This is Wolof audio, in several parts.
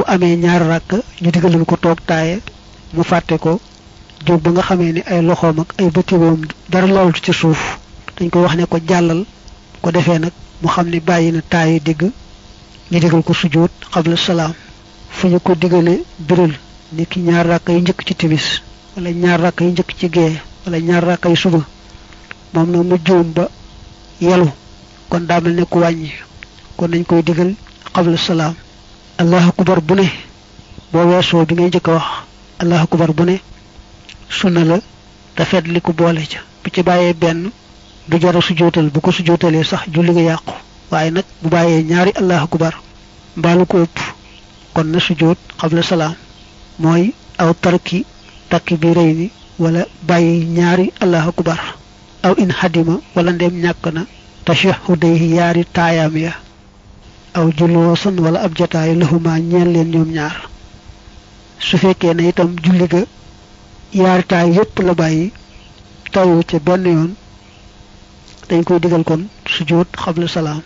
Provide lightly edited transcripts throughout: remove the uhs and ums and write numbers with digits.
amee ñaari rakk ñu digaloon ko toog taaye mu fàtte ko jóg ba nga xamee ni ay loxoom ak ay bëtiwoom dara lawul ci suuf dañ koy wax ne ko jàllal ko defee nag mu xam ne bàyyi na taaye digg ñu digal ko sujjóot xabla salaam. fu ñu ko digale biral ni ki ñaar rakk yu njëkk ci timis wala ñaar rakk yu njëkk ci gee wala ñaar rakk yu suba moom nag mu juum ba yelu kon daa mel ne ku wàññi kon nañ koy digal xabla salaam. allahu akbar bu ne boo weesoo bi ngay njëkk a wax allahu akbar bu ne sunna la te fet li ko boole ca bu ci bàyyee benn du jara sujjóotal bu ko sujjóotalee sax julli nga yàqu waaye nag bu bàyyee ñaari allahu akbar mbaalu ko ëpp kon na sujjóot xabla salaam mooy aw tarki takbirayni wala bàyyi ñaari allahu akbar aw in hadima wala ndem ñàkk na tashahhudayhi yaari taayaam ya aw juloosan wala ab jataay lahuma ñeel leen ñoom ñaar su fekkee ne itam julli ga yaari taay yépp la bàyyi tayu ca benn yoon dañ koy digal kon sujjóot xabla salaam.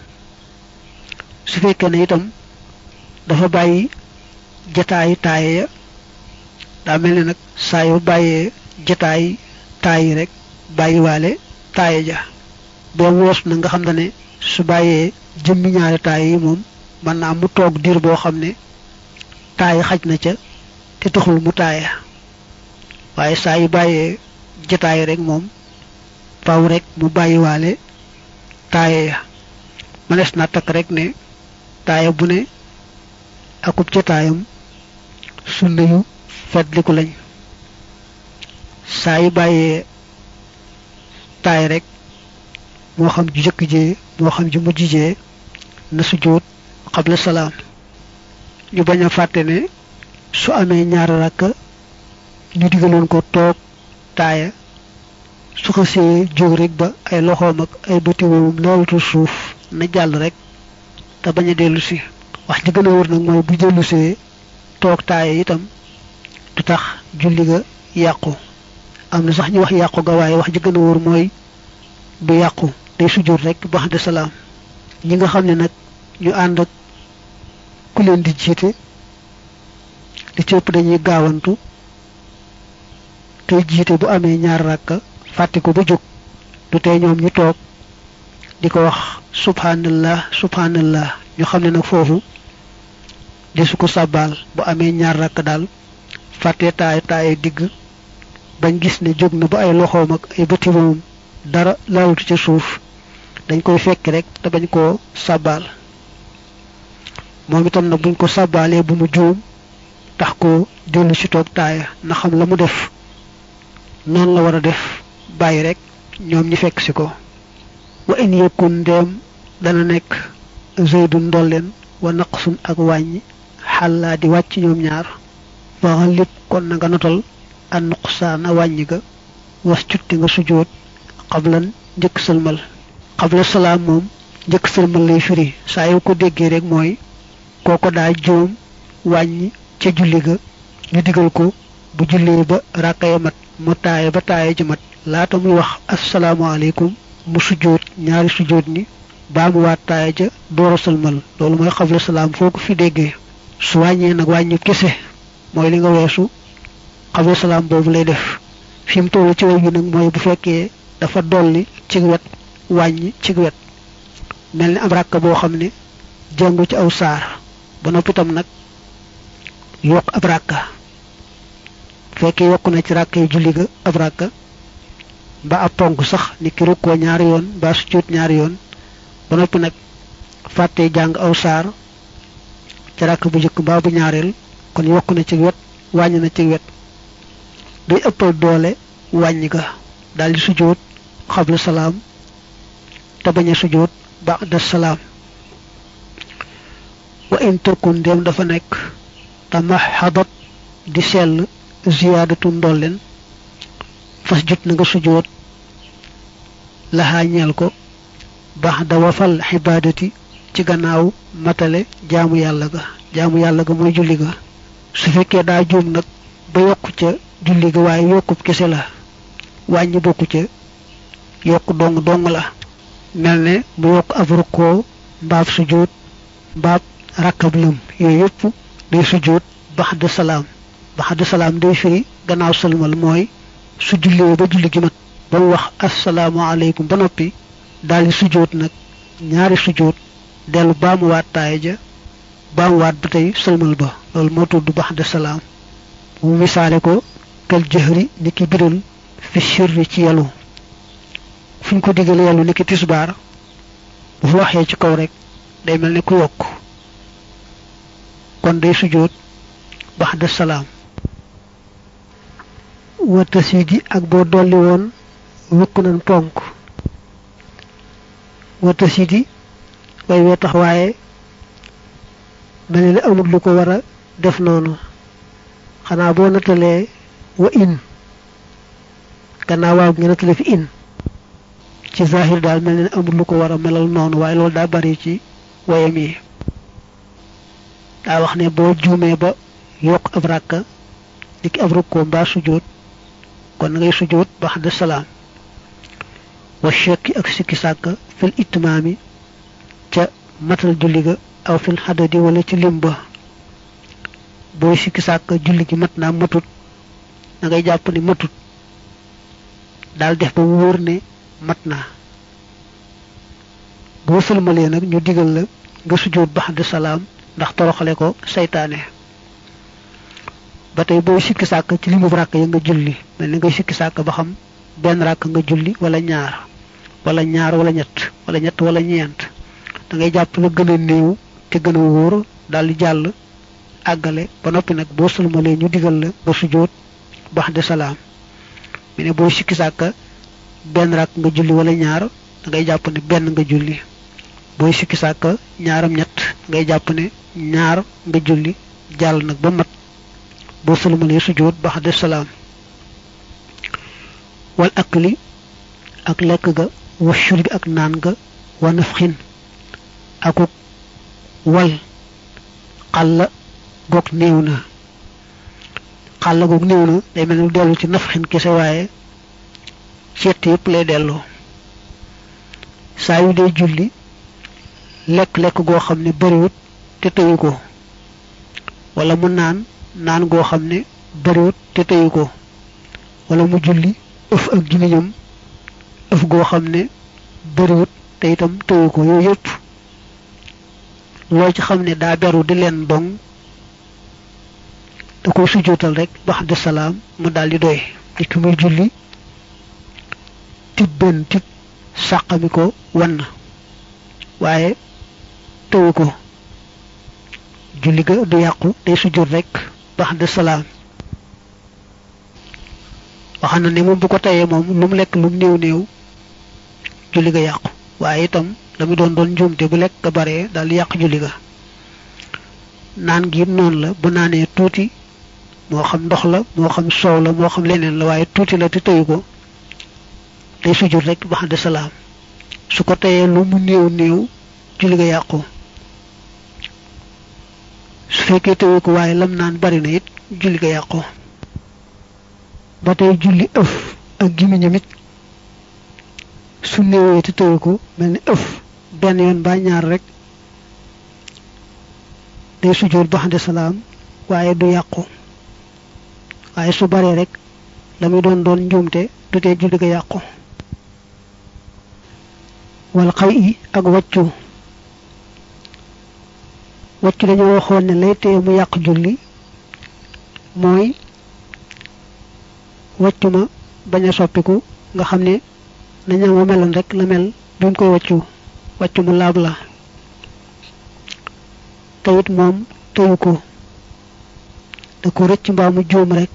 su fekkee ne itam dafa bàyyi jataayi taaye ya daa mel ne nag saa yu bàyyee jataayi taayi rek bàyyiwaale taaye ja boo woos na nga xam ne su bàyyee jëmmi ñaari taaye yi moom mën naa mu toog diir boo xam ne taaye xaj na ca te taxul mu taaye waaye saa yu bàyyee jataayi rek moom faw rek mu bàyyiwaale taaye ya mënees na takk rek ne taaye bu ne akub jataayam sunna yu fetliku lañ saa yu bàyyee taay rek moo xam ju jëkk jee moo xam ju mujj jee na sujjóot xabla salaam. ñu bañ a fàtte ne su amee ñaari rakk ñu digaloon ko toog taaya su xasee jóg rek ba ay loxoom ak ay bëtiwoomam lawutu suuf na jàll rek te bañ a dellu si. wax ji gën a wër nag mooy bu dellusee toog taaye itam du tax julli ga yàqu am na sax ñu wax yàqu ga waaye wax ji gën a wër mooy du yàqu day sujjóot rek ba'da salaam. ñi nga xam ne nag ñu ànd ak ku leen di jiite li ci ëpp dañuy gaawantu tey jiite bu amee ñaar rakka fàtte ko ba jóg du tey ñoom ñu toog di ko wax subhanallah subhanallah ñu xam ne nag foofu desu ko sàbbaal bu amee ñaar rakk daal fàtte taaye digg bañ gis ne jóg na ba ay loxoom ak ay bëti moom dara laalutu ca suuf dañ koy fekk rek te bañ koo sàbbaal moom itam nag buñ ko sàbbaalee bu mu juum tax ko dellu ci toog taaya na xam la mu def noonu la war a def bàyyi rek ñoom ñi fekk si ko. wa in yakun ndeem dana nekk zaydun ndolleen wa naqsun ak wàññi xàllaa di wàcc ñoom ñaar waxal lépp kon na nga notal an nuqsaana wàññi ga was cutti nga sujjóot xablan njëkk sëlmal. xabla salaam moom njëkk sëlmal lay firi saa yoo ko déggee rek mooy kooko daa juum wàññi ca julli ga ñu digal ko bu jullee ba ràkkaya mat mu taaye ba taaye ji mat laata muy wax asalaamaaleykum mu sujjóot ñaari sujjóot ni baa mu waat taaye ja door a sëlmal loolu mooy xabla salaam foo ko fi déggee. su wàññee nag wàññi kese mooy li nga weesu xabla salaam boobu lay def fi mu toll ci way bi nag mooy bu fekkee dafa dolli ci wet wàññi ci wet mel ni am ràkk boo xam ne jàngu ci aw saar ba noppi tam nag yokk ab ràkka fekkee yokk na ci ràkk yi julli ga ab ràkka ba ab ponk sax ni ki rukkoo ñaari yoon ba sujjóot ñaari yoon ba noppi nag fàttee jàng aw saar ci ràkk bu njëkk mbaa bu ñaareel kon yokk na ci wet wàññi na ci wet day ëppal doole wàññi ga daldi sujjóot xabla salaam te bañ a sujjóot ba'da salaam. wa in takun ndéem dafa nekk tamahadat di sell ziyaadatu ndolleen fas jut na nga sujjóot laxaa ñeel ko ba'da wafal xibaadati ci gannaaw matale jaamu yàlla ga mooy julli ga. su fekkee daa juum nag ba yokku ca julli ga waaye yokkub kese la wàññi bokku ca yokk dong la mel ne mu yokk ab rukkoo mbaab sujjóot mbaab rakkab lëm yooyu yëpp day sujjóot baxda salaam day firi gannaaw sëlmal mooy su jullee ba julli gi mat ba mu wax assalaamu alaykum ba noppi daldi sujjóot nag ñaari sujjóot dellu baamuwaat taaya ja baamuwaat ba tey sëlmal ba loolu moo tudd baxda salaam mu misaale ko kal jëhri ni ki biral fi sirri ci yalu fu ñu ko digal yalu ni ki tisbaar bu fa waxee ci kaw rek day mel ni ku yokk kon day sujjóot baxda salaam wa tasidi ak boo dolli woon wukk nañ ponk wa tasidi way wee tax waaye mel ni amul lu ko war a def noonu xanaa boo nattalee wa in gannaaw waaw nga nattale fi in ci zahir daal mel ni amul lu ko war a melal noonu waaye loolu daa bari ci wayam yi daa wax ne boo juumee ba yokk ab ràkka dikki ab rukkoo mbaa sujjóot kon ngay sujjóot baxda salaam wa shakki ak sikki sàkka fil itmaami ca matal julli ga aw fil xadadi wala ci lim ba booy sikki sàkka julli gi mat naa matut da ngay jàpp ni matut daal def ba wóor ne mat naa boo sëlmalee nag ñu digal la nga sujjóot baxda salaam ndax toroxale ko saytaane ba tey booy sikki sàkk ci limu ràkk ya nga julli mel ni ngay sikki sàkk ba xam benn ràkk nga julli wala ñaar wala ñett wala ñeent da ngay jàpp la gën a néew te gën a wóor daal di jàll àggale ba noppi nag boo sëlmalee ñu digal la nga sujjóot baxda salaam mu ne booy sikki sàkk benn ràkk nga julli wala ñaar da ngay jàpp ne benn nga julli booy sikki sàkk ñaaram ñett ngay jàpp ne ñaar nga julli jàll nag ba mat boo sëlmalee sujjóot baxda salaam wal akli ak lekk ga wa shurbi ak naan ga wa nafxin akuk wal xalla goog néew na xalla goog néew na day mel ni dellu ci nafxin kese waaye ceet yépp lay delloo saa yu dee julli lekk goo xam ne bariwut te tëyu ko wala mu naan goo xam ne bariwut te tëyu ko wala mu julli ëf ak gimiñam ëf goo xam ne bariwut te itam tëyu ko yooyu yëpp loo ci xam ne daa beru di leen dong da koy sujjóotal rek baxda salaam mu daldi doy ki muy julli benn tib sàqami ko wan na waaye tëwu ko julli ga du yàqu day sujjóot rek baxda salaam waxam na ne moom bu ko tayee moom lu mu lekk lu mu néew julli ga yàqu waaye itam la mu doon njuumte bu lekk ga bare daal di yàq julli ga naan gi noonu la bu naanee tuuti moo xam ndox la moo xam soow la moo xam leneen la waaye tuuti la te tëyu ko day sujjóot rek baxda salaam su ko tayee lu mu néew julli ga yàqu su fekkee tëyu ko waaye lam naan bari na it julli ga yàqu ba tey julli ëf ak gimiñam it su néewee te tëyu ko mel ni ëf benn yoon ba ñaar rek day sujjóot baxda salaam waaye du yàqu waaye su baree rek la muy doon njuumte du tee julli ga yàqu wal xay i ak wàccu dañoo waxoon ne lay tee mu yàq julli mooy wàccu ma bañ a soppiku nga xam ne naña ma meloon rek la mel bi mu koy wàccu mu laab la te it moom tëyu ko da ko rëcc mbaa mu juum rek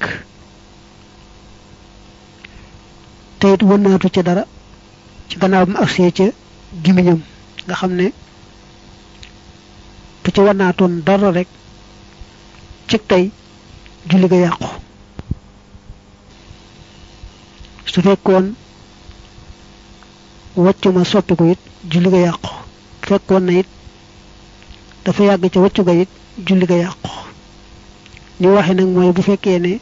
te it wënnaatu ca dara ci gannaaw bi mu agsee ca gimiñam nga xam ne bu ci wanaatoon dara rek ci tey julli ga yàqu su fekkoon wàccu ma soppi ko it julli ga yàqu fekkoon na it dafa yàgg ca wàccu ga it julli ga yàqu ni waxe nag mooy bu fekkee ne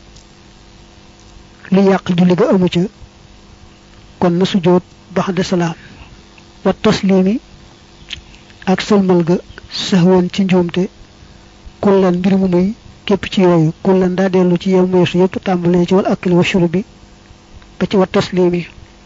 li yàq julli ga amu ca kon na sujjóot baxda salaam wa taslimi ak sëlmal ga sahwan ci njuumte kullan mbir mu muy képp ci yooyu kullan daa dellu ci yow meesu yépp tàmbalee ci wal akli wa shurbi ba ci wa taslimi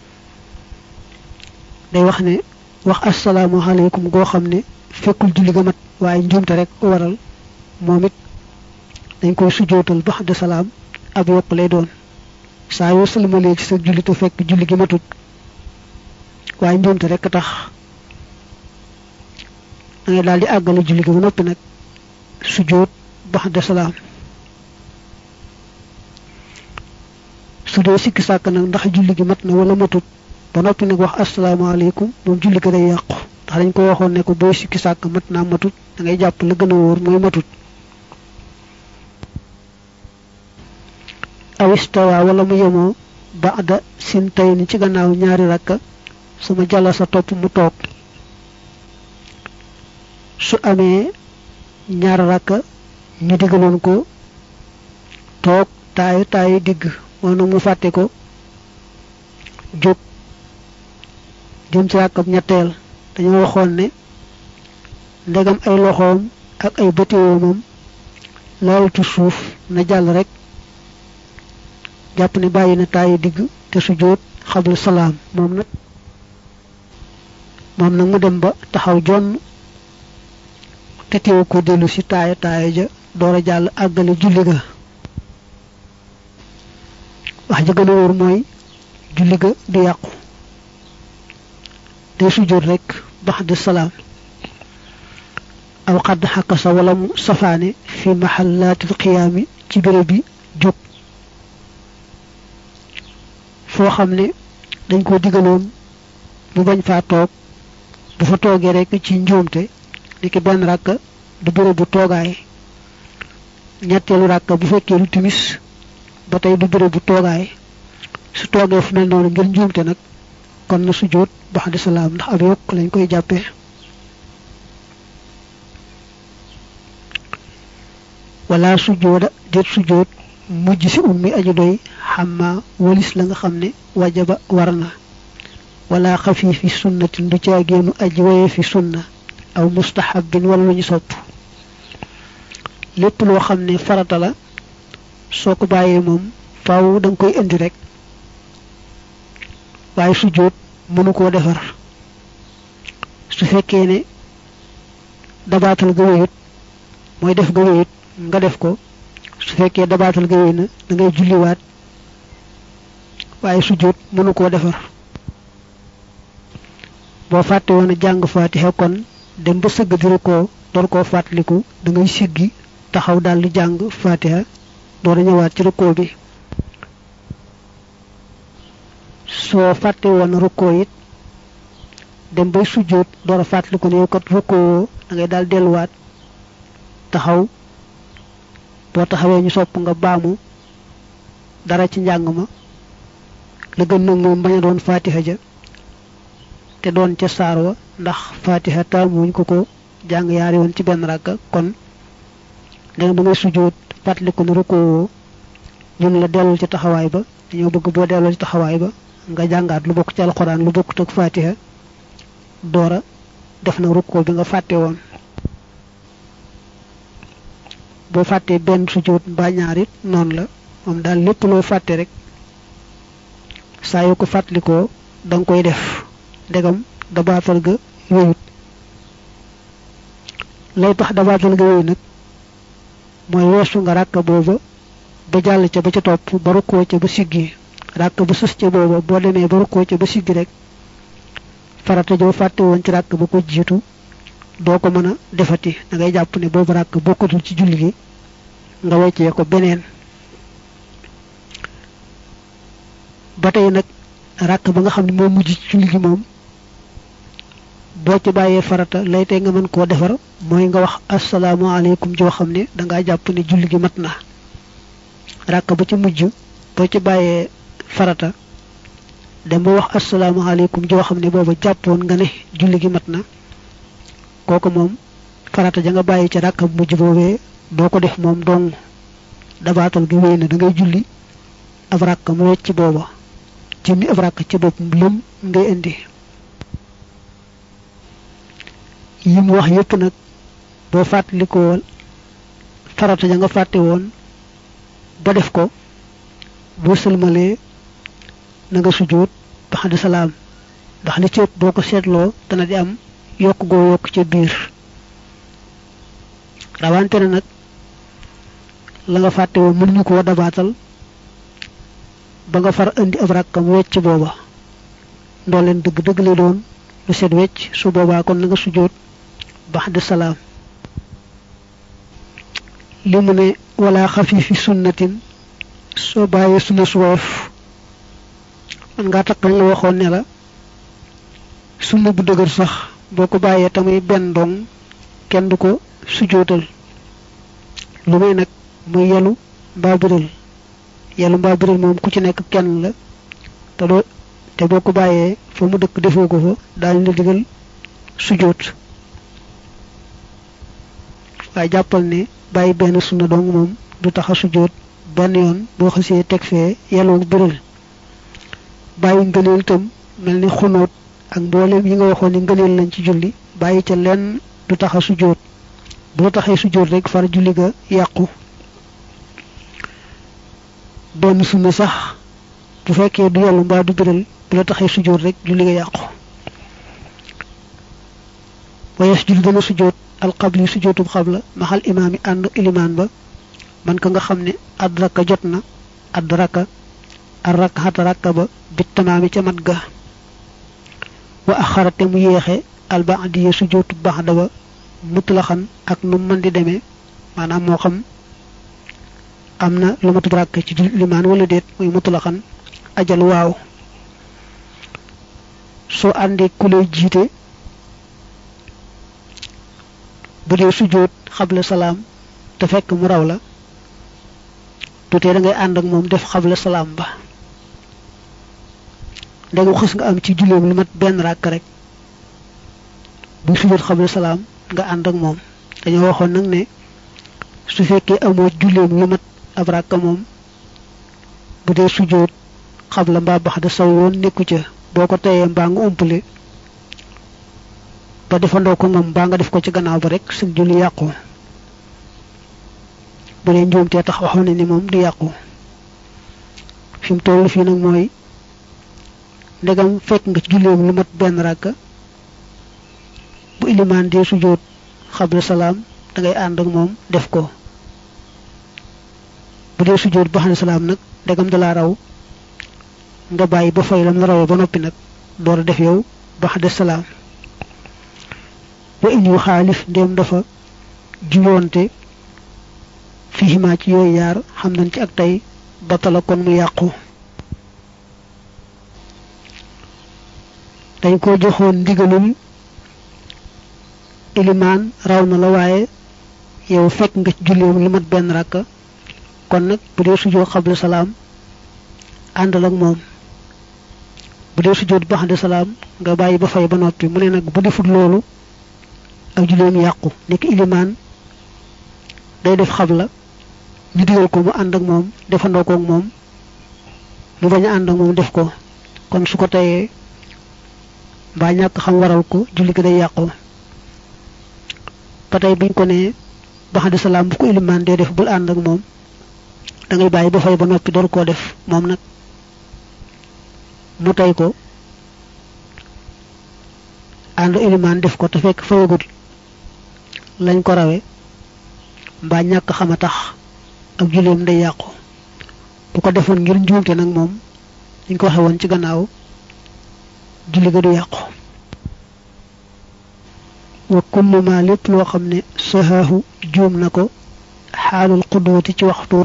day wax ne wax assalaamu alaykum goo xam ne fekkul julli ga mat waaye njuumte rek ko waral moom it dañ koy sujootal ba'da salaam ab yokk lay doon saa yoo sëlmalee ci sa julli te fekk julli gi matut waaye njuumte rek tax da ngay daal di àggale julli gi ba noppi nag sujoot ba'da salaam su dee sikki sàkk nag ndax julli gi mat na wala matut ba noppi nag wax asalaamaaleykum moom julli ga day yàqu ndax dañ ko waxoon ne ko booy sikki sàkk mat naa matut da ngay jàpp la gën a wóor mooy matut aw istawa wala mu yemoo ba'da sintayni ci gannaaw ñaari rakka sama jàlla sa topp mu toog su amee ñaari rakka ñu digaloon ko toog taayu digg moom nag mu fàtte ko jóg jëm ci rakkab ñetteel dañoo waxoon ne ndegam ay loxoom ak ay bëtiwoomam laalutu suuf na jàll rek jàpp ne bàyyi na taayu digg te sujjóot xabla salaam moom nag mu dem ba taxaw jonn te teewu ko dellu ci taaya ja door a jàll àggale julli ga wax ja gën a wóor mooy julli ga du yàqu day sujjóot rek ba'da salaam aw xadd xakasa wala mu safaane fi mahallaatil qiyaami ci béréb bi jóg foo xam ne dañ ko digaloon mu bañ faa toog bu fa toogee rek ci njuumte niki benn rakka du béréb bu toogaay ñetteelu rakka bu fekkee lu timis ba tey du béréb bu toogaay su toogee fu mel noonu ngir njuumte nag kon na sujjóot ba'da salaam ndax ab yokk lañ koy jàppee wala sujjóoda déet sujjóot mujj si ummi aju doy xamma walis la nga xam ne wajaba war na wala xafiifi sunnatin du caa génnu aji waye fi sunna aw mustahabin wala lu ñu sopp lépp loo xam ne farata la soo ko bàyyee moom faaw da nga koy indi rek waaye sujjóot mënu koo defar su fekkee ne dabaatal ga wéyut mooy def ga wéyut nga def ko su fekkee dabaatal ga wéy na da ngay julliwaat waaye sujjóot mënu koo defar boo fàtte woon a jàng faatiha kon dem ba sëgg di rukkoo door koo fàttaliku da ngay siggi taxaw daal di jàng faatiha door a ñëwaat ci rukkoo bi soo fàtte woon rukkoo it dem bay sujjóot door a fàttaliku ne yow kat rukkoo da ngay daal delluwaat taxaw boo taxawee ñu sopp nga baamu dara ci njàng ma la gën nag moom bañ a doon faatiha ja te doon ca saar wa ndax faatiha taamuñ ko jàng yaari yoon ci benn rakka kon léegi da ngay sujjóot fàttaliku ne rukkoo ñun la dellul ci taxawaay ba dañoo bëgg boo delloo ci taxawaay ba nga jàngaat lu bokk ci alxuraan lu bokkut ak faatiha doora def na rukkoo bi nga fàtte woon boo fàttee benn sujjóot mbaa ñaar it noonu la moom daal lépp loo fàtte rek saa yoo ko fàttalikoo da nga koy def ndegam dabaatal ga wéyut lay tax dabaatal ga wéyu nag mooy weesu nga ràkka booba ba jàll ca ba ca topp ba rukkoo ca ba siggi ràkk ba sës ca booba boo demee ba rukkoo ca ba siggi rek farata joo fàtte woon ci ràkk ba ko jiitu doo ko mën a defati da ngay jàpp ne boobu ràkk bokkatul ci julli gi nga weccee ko beneen ba tey nag ràkk ba nga xam ne moo mujj ci julli gi moom boo ci bàyyee farata lay tey nga mën koo defar mooy nga wax asalaamaaleykum joo xam ne dangaa jàpp ne julli gi mat na ràkk ba ci mujj boo ci bàyyee farata dem ba wax asalaamaaleykum joo xam ne booba jàppoon nga ne julli gi mat na kooku moom farata ja nga bàyyi ca ràkk bu mujj boobee doo ko def moom dong dabaatal gi wéy na da ngay julli ab ràkk mu wecc booba jëmmi ab ràkk ci bopp lëm ngay indi yi mu wax yépp nag boo fàttalikoo farata ja nga fàtte woon ba def ko boo sëlmalee na nga sujjóot baxda salaam ndax li ci ëpp boo ko seetloo dana di am yokk goo yokk ca biir rawante na nag la nga fàtte woon mënuñu ko dabaatal ba nga far indi ab rakkam wecc booba ndooleen dëgg-dëgg la doon lu set wecc su boobaa kon na nga sujjóot baxda salaam li mu ne wala xafiifi sunnatin soo bàyyee sunna su woyof man ngaa takk lañ la waxoon ne la sunna bu dëgër sax boo ko bàyyee tamit benn dong kenn du ko sujjóotal lu may nag muy yelu mbaa biral moom ku ci nekk kenn la te boo ko bàyyee fa mu dëkk defoo ko fa daañu la digal sujjóot waaye jàppal ne bàyyi benn sunna dong moom du tax a sujjóot benn yoon boo xasee teg fee yelu biral bàyyi ngëneel itam mel ni xunóot ak mbooleem yi nga waxoon ni ngëneel lañ ci julli bàyyi ca lenn du tax a sujjóot bu la taxee sujjóot rek far julli ga yàqu benn sunna sax bu fekkee du yellu mbaa du biral bu la taxee sujjóot rek julli ga yàqu wayes julli dana sujjóot alxabli sujjóotub xabla maxal imaam yi ànd ilimaan ba man ka nga xam ne adraka jot na adraka arrakata rakka ba bit tamaami ca mat ga wa axarate mu yéexe alba'diya sujjóotub baxda ba mutlaxan ak nu mën di demee maanaam moo xam am na lu matub rakk ci limaan wala déet muy mutlaxan ajal waaw soo àndee ku lay jiite bu dee sujjóot xabla salaam te fekk mu raw la tutee da ngay ànd ak moom def xabla salaam ba ndegam xës nga am ci julleem lu mat benn rakk rek bu sujjóot xabla salaam nga ànd ak moom dañoo waxoon nag ne su fekkee amoo julleem lu mat ab rakk moom bu dee sujjóot xabla mbaa baxda saw yoon nekku ca boo ko teyee mbaa nga umpale ba defandoo ko moom mbaa nga def ko ci gannaaw ba rek su julli yàqu bu dee njuumtee tax waxoon ne ni moom du yàqu fi mu toll fii nag mooy ndegam fekk nga ci julleem lu mat benn rakk bu ilimaan dee sujjóot xabla salaam da ngay ànd ak moom def ko bu dee sujjóot baxda salaam nag ndegam da laa raw nga bàyyi ba fay lam la rawee ba noppi nag door a def yow baxda salaam wa in yu xaalif ndéem dafa juyoonte fiihimaa ci yooyu yaar xam nañ ci ak tey batala kon mu yàqu dañ ko joxoon ndigalul ilimaan raw na la waaye yow fekk nga ci julleem lu mat benn rakk kon nag bu dee sujjóot xabla salaam àndal ak moom bu dee sujjóot baxda salaam nga bàyyi ba fay ba noppi mu ne nag bu defut loolu ak julleem yàqu nekk ilimaan day def xabla ñu digal ko mu ànd ak moom defandoo ko ak moom mu bañ a ànd ak moom def ko kon su ko teyee mbaa ñàkk xam waral ko julli gi day yàqu ba tey buñ ko nee baxda salaam bu ko ilimaan dee def bul ànd ak moom da ngay bàyyi ba fay ba noppi door koo def moom nag mu tey ko ànd ilimaan def ko te fekk fayagut lañ ko rawe mbaa ñàkk xam a tax ak julleem day yàqu bu ko defoon ngir njuumte nag moom ñu ko waxe woon ci gannaaw julli ga du yàqu wa kullu ma lépp loo xam ne sahaahu juum na ko xaalul qudwati ci waxtu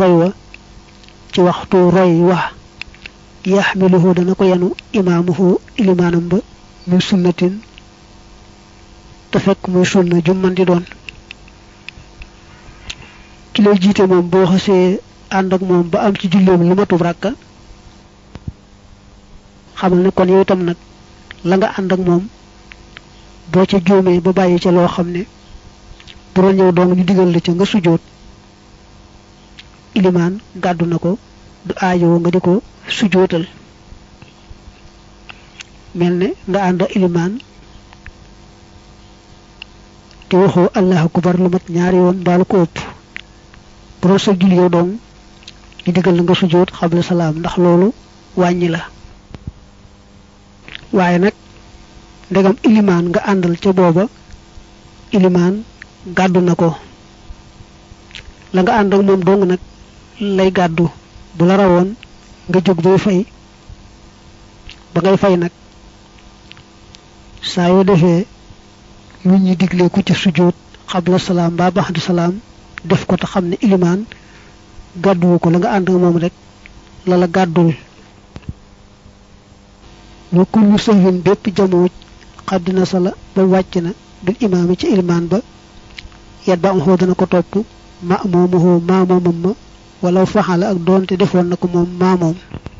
roy wa yaxmiluhu dana ko yanu imaamuhu ilimaanam ba min sunnatin te fekk muy sunna ju man di doon ki lay jiite moom boo xasee ànd ak moom ba am ci julleem lu matub rakka xamal ne kon yow itam nag la nga ànd ak moom boo ca juumee ba bàyyi ca loo xam ne bu doon ñëw doom ñu digal la ca nga sujjóot ilimaan gàddu na ko du aajowoo nga di ko sujjóotal mel ne nga ànd ilimaan te waxoo allahu akbar lu mat ñaari yoon mbaalu ko ëpp bu doon sa julli yow doom ñu digal la nga sujjóot xabla salaam ndax loolu wàññi la waaye nag ndegam ilimaan nga àndal ca booba ilimaan gàddu na ko la nga ànd ak moom dong nag lay gàddu bu la rawoon nga jóg bay fay ba ngay fay nag saa yoo defee lu ñuy diglee ku ci sujjóot xabla salaam ba baxdu salaam def ko te xam ne ilimaan gàdduwu ko la nga ànd ak moom rek la la gàddul wa kullu sahwin bépp jamooj xaddina sala ba wàcc na bil imaami ci ilimaan ba yet ba am xoo dana ko topp maamoomam ma wala faxala ak doonte defoon na ko moom maamoom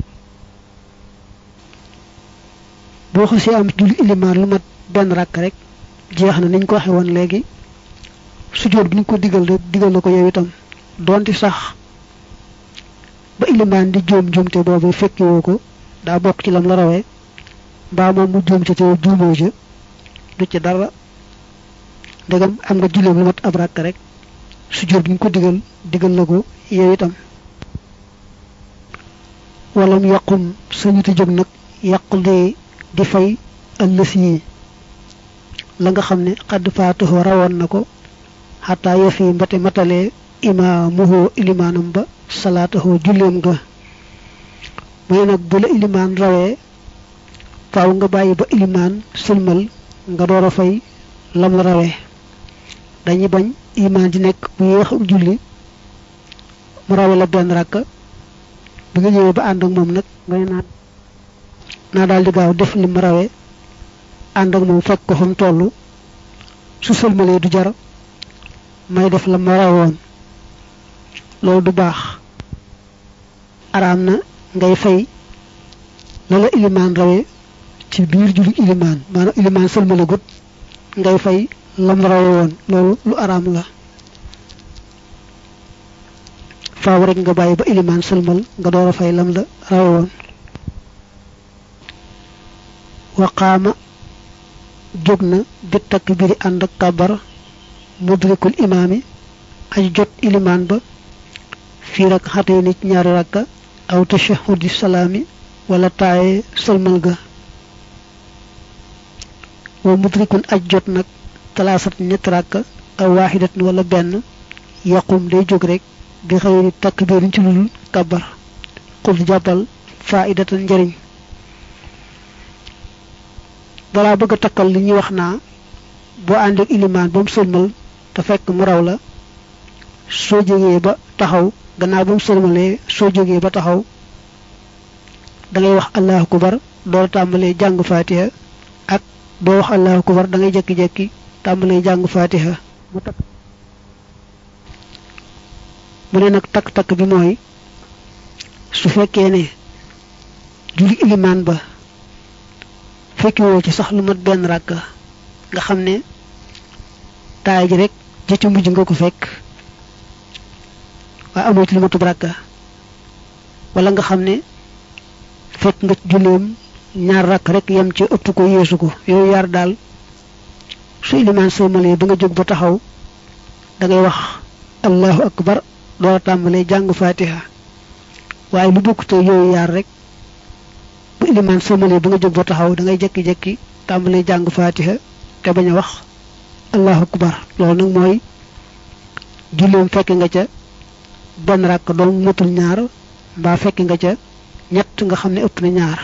boo xasee am julli ilimaan lu mat benn rakk rek jeex na niñ ko waxe woon léegi sujjóot bi ñu ko digal rek digal la ko yow itam doonte sax ba ilimaan di juumte boobu fekki woo ko daa bokk ci lam la rawee mbaa moom mu juum ci te juumoo ca du ci dara ndegam am nga julleem lu mat ab rakk rek sujjóot bi ñu ko digal la ko yow itam walam yaqum sañu te jóg nag yàqul di fay ëllës yi la nga xam ne xadd faatuhu rawoon na ko xataa yafi mbate matalee imaamuhu ilimaanam ba salaatahu julleem nga mooy nag bu la ilimaan rawee faaw nga bàyyi ba ilimaan sëlmal nga door a fay lam la rawee dañuy bañ ilimaan di nekk bu yéex julli mu rawe la benn rakk bi nga ñëwee ba ànd ak moom nag ngay naa daal di gaaw def li ma rawee ànd ak moom fekk ko fa mu toll su sëlmalee du jar may def la ma rawoon loolu du baax araam na ngay fay la la ilimaan rawee ci biir julli ilimaan maanaam ilimaan sëlmale gut ngay fay lam rawoon loolu lu araam la faaw rek nga bàyyi ba ilimaan sëlmal nga door a fay lam la rawoon waqaama jóg na bi takbiri ànd ak kàbbar mudrikul imaami aj jot ilimaan ba fii rak xatee nit ñaari rakka aw tashahudi salaami wala taaye sëlmal ga wa mudrikun aj jot nag talaasat ñetti rakka aw waaxidatin wala benn yaqum day jóg rek bi xëyri takbirin ci lul kàbbar xul jàppal faidatan njariñ balaa bëgg a takkal li ñuy wax naa boo ànd ak ilimaan ba mu sëlmal te fekk mu raw la soo jógee ba taxaw gannaaw ba mu sëlmalee soo jógee ba taxaw da ngay wax allahu akbar door tàmbalee jàng fatiha ak doo wax allahu akbar da ngay jekki-jekki tàmbalee jàng fatiha mu ne nag takk-takk bi mooy su fekkee ne julli ilimaan ba fekki woo ci sax lu mat benn rakk nga xam ne taay ji rek jëcc mujj nga ko fekk waaye amoo ci lu matub rakk wala nga xam ne fekk nga julleem ñaar rakk rek yem ci ëpp ko yeesu ko yooyu yaar daal su ilimaan sëlmalee ba nga jóg ba taxaw da ngay wax allahu akbar door a tàmbalee jàng fatiha waaye lu bokkute yooyu yaar rek bu ilimaan sëlmalee ba nga jóg ba taxaw da ngay jekki-jekki tàmbalee jàng fatiha te bañ a wax allahu akbar loolu nag mooy julleem fekk nga ca benn rakk doom matul ñaar mbaa fekk nga ca ñett nga xam ne ëpp na ñaar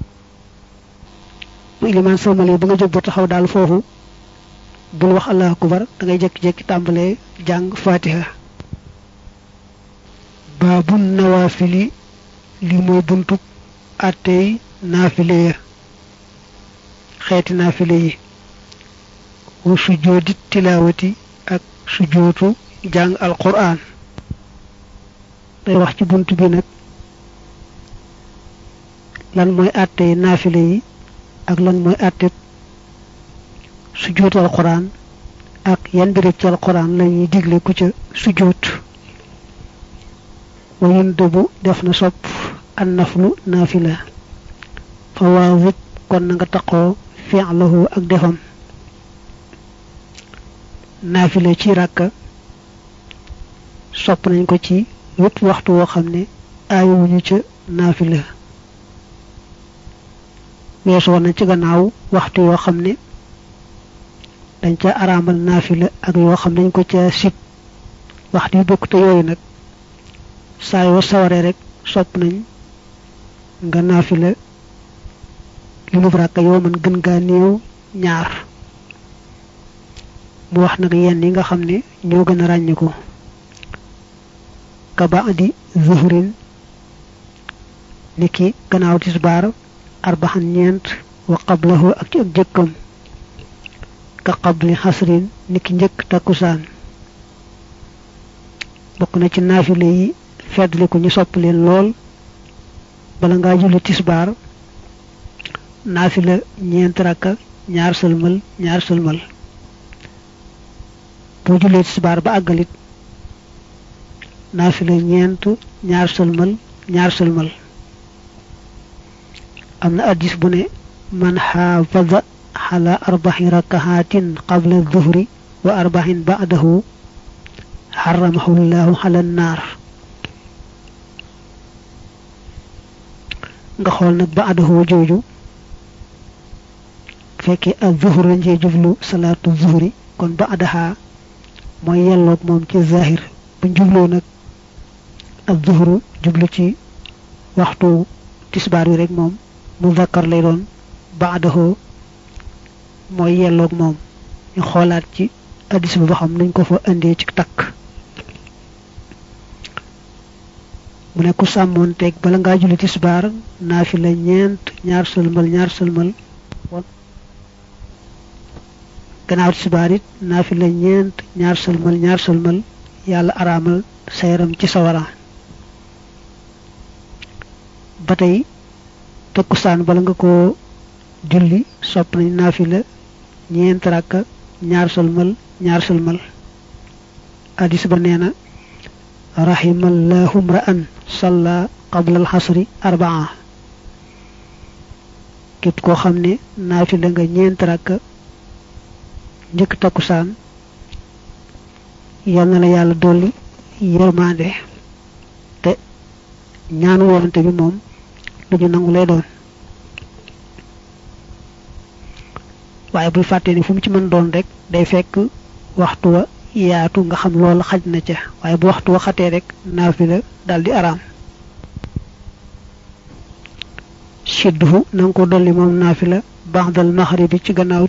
bu ilimaan sëlmalee ba nga jóg ba taxaw daal foofu bul wax allahu akbar da ngay jekki-jekki tàmbalee jàng fatiha baabun nawaafili li mooy buntu attey naafile ya xeeti naafile yi wa sujoodi tilaawati ak sujootu jàng alquran day wax ci buntu bi nag lan mooy attey naafile yi ak lan mooy attey sujootu alquran ak yan béréb ci alquran lañuy digle ku ca sujoot wa yundabu def na sopp an naflu naafila fa waawit kon na nga taqoo fi'lahu ak defam naafila ci ràkka sopp nañ ko ci wépp waxtu woo xam ne aayuwuñu ca naafila weesu woon na ci gannaaw waxtu yoo xam ne dañ ca araamal naafila ak yoo xam dañ ko ca sib waxtu yu bokk te yooyu nag saa yoo sawaree rek sopp nañ nga naafila li lu rakka yoo mën gën gaa néew ñaar mu wax nag yenn yi nga xam ne ñoo gën a ràññiku ka ba'di zuhrin niki gannaaw tisbaar arbaxan ñeent wa qablahu ak ci ak jëkkam ka qabli xasrin niki njëkk takkusaan bokk na ci naafile yi feddli ko ñu sopp leen lool bala ngaa julli tisbaar naafila ñeent rakka ñaar sëlmal boo jullee tisbaar ba àggalit naafila ñeent ñaar sëlmal am na addis bu ne man xaafada ala arbaxi rakahatin qabla zuhri wa arbaxin ba'dahu xaramahu llahu ala naar nga xool nag ba'dahu jooju fekkee ak zuhur lañ cee jublu salaatu zuhri kon ba'daha mooy yelloog moom ci zahir buñ jubloo nag ak zuhru jublu ci waxtu tisbaar wi rek moom muzakkar lay doon ba'dahu mooy yelloog moom ñu xoolaat ci addis bi ba xam nañ ko fa indee ci takk mu ne ku sàmmoon teeg bala ngaa julli tisbaar naafila ñeent ñaar sëlmal gannaaw tisbaar it naafila ñeent ñaar sëlmal yàlla araamal sa yaram ci sawara ba tey takkusaan bala nga ko julli sopp nañ naafila ñeent rakka ñaar sëlmal hadis ba nee na rahimallahu mra'an salla qabla al-hasri arbaa képp koo xam ne naafila nga ñeent rakka njëkk takkusaan yal na la yàlla dolli yërmande te ñaanu yonante bi moom lu ñu nangu lay doon waaye bul fàtte ni fu mu ci mën doon rek day fekk waxtu wa yaatu nga xam loolu xaj na ca waaye bu waxtu wa xatee rek naafila daldi araam sidduhu nanga ko dolli moom naafila ba'dal maghribi ci gannaaw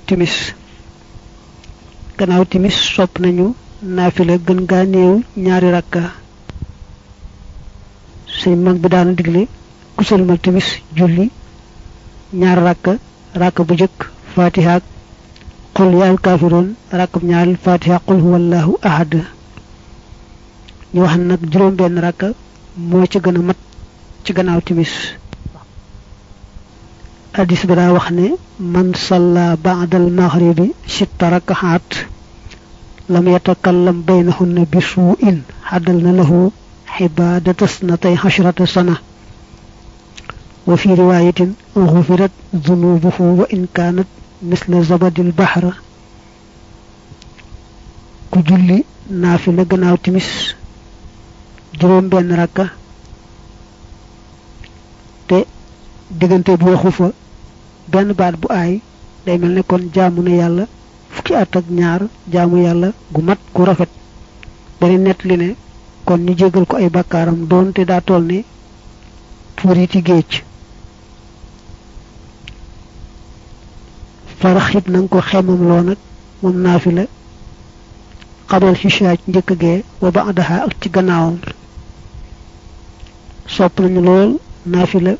timis sopp nañu naafila gën gaa néew ñaari rakka suñ mag bi daana digle ku sëlmal timis julli ñaar rakka bu jëkk fatiha ak qul yaa kaafiroon rakkab ñaareel fatiha qul huwallahu ahad ñu wax nag juróom benn rakka moo ci gën a mat ci gannaaw timis hadis bi daa wax ne man salla ba'dal maghribi sitta rakahat lam yatakallam baynahunna bi su'in haddal na lahu xibadata snatay hashrata sana wa fi riwayatin ghufirat dhunubuhu wa in kanat misla zabadil bahr ku julli naafila gannaaw timis juróom benn rakka te diggante bu waxu fa benn baat bu aay day mel ne kon jaamu na yàlla fukki at ak ñaar jaamu yàlla gu mat gu rafet beneen nett li ne kon ñu jégal ko ay bakkaaram doonte daa toll ne puuriti géej faraxit nanga ko xemam loo nag moom naafila xabal xisaaj njëkk gee wa ba'daha ak ci gannaawam sopp nañu lool naafila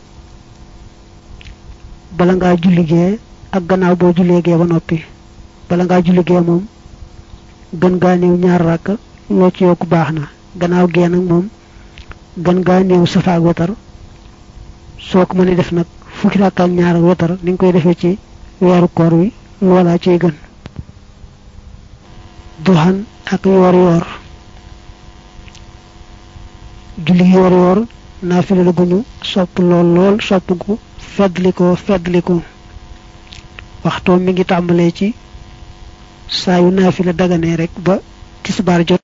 bala ngaa julli gee ak gannaaw boo jullee gee ba noppi bala ngaa julli gee moom gën gaa néew ñaar rakka loo ci yokku baax na gannaaw gee nag moom gën gaa néew safa ak wetar soo ko mënee def nag fukki rakka ak ñaar ak wetar ni nga koy defee ci weeru koor wi loola ciy gën duhan ak yoor julli yoor naafila la guñu sopp lool sopp gu feddliko waxtoo mi ngi tàmbalee ci saa yu naafila daganee rek ba tisbaar jot